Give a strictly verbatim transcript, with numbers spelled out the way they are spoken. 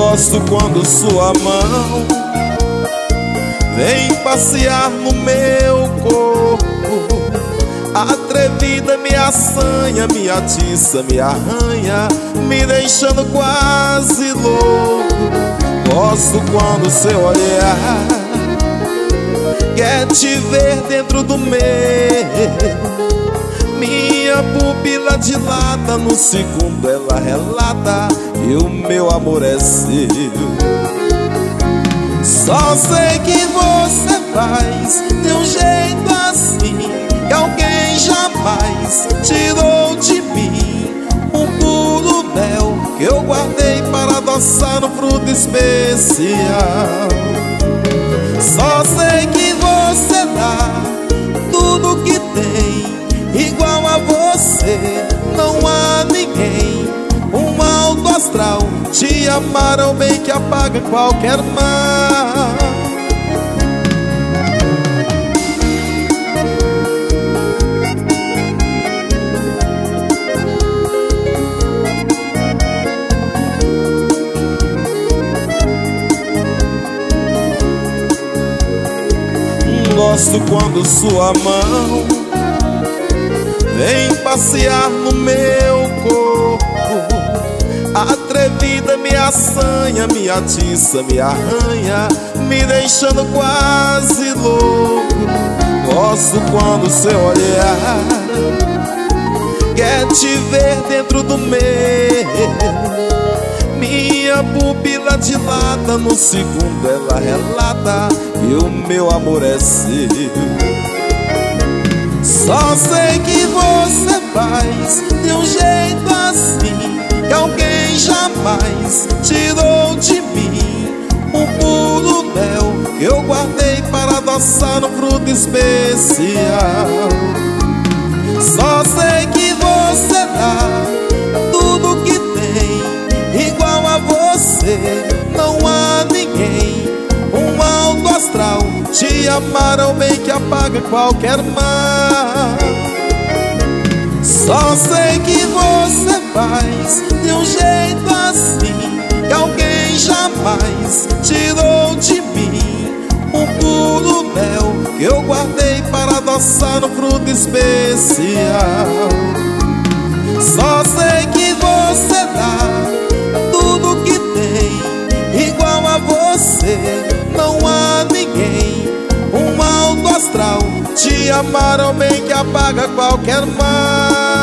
Gosto quando sua mão vem passear no meu corpo, atrevida, me assanha, me atiça, me arranha, me deixando quase louco. Gosto quando seu olhar quer te ver dentro do meu. Minha pupila dilata, no segundo ela relata, e o meu amor é seu. Só sei que você faz de um jeito assim que alguém jamais tirou de mim. Um puro mel que eu guardei para adoçar no fruto especial. Só sei que você dá tudo que tem, igual a você não há ninguém. Um alto astral, te amar é o bem que apaga qualquer mal. Gosto quando sua mão vem passear no meu corpo, atrevida, me assanha, me atiça, me arranha, me deixando quase louco. Gosto quando seu olhar quer te ver dentro do meu. Minha pupila dilata, no segundo ela relata, e o meu amor é seu. Só sei que você faz de um jeito assim que alguém jamais tirou de mim. Um puro mel que eu guardei para adoçar no fruto especial. Só sei que você dá tudo que tem, igual a você não há ninguém. Um alto astral, te amar é o bem que apaga qualquer mal. Só sei que você faz de um jeito assim que alguém jamais tirou de mim. Um puro mel que eu guardei para adoçar no fruto especial. Só sei que você dá tudo que tem, igual a você não há ninguém. Um alto astral, te amar é o bem que apaga qualquer mal.